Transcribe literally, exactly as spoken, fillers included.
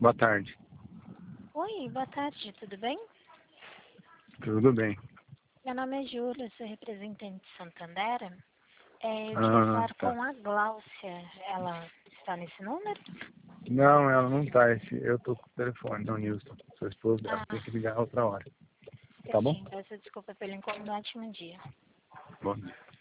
Boa tarde. Oi, boa tarde, tudo bem? Tudo bem. Meu nome é Júlia, sou representante de Santander. É, eu queria Ah, falar tá. com a Gláucia. Ela está nesse número? Não, ela não tá. Esse, eu tô com o telefone, não, Nilson. Sua esposa, ela Ah, tem que ligar outra hora. Tá bom? entendi. Peço desculpa pelo incômodo. Ótimo dia. Bom dia.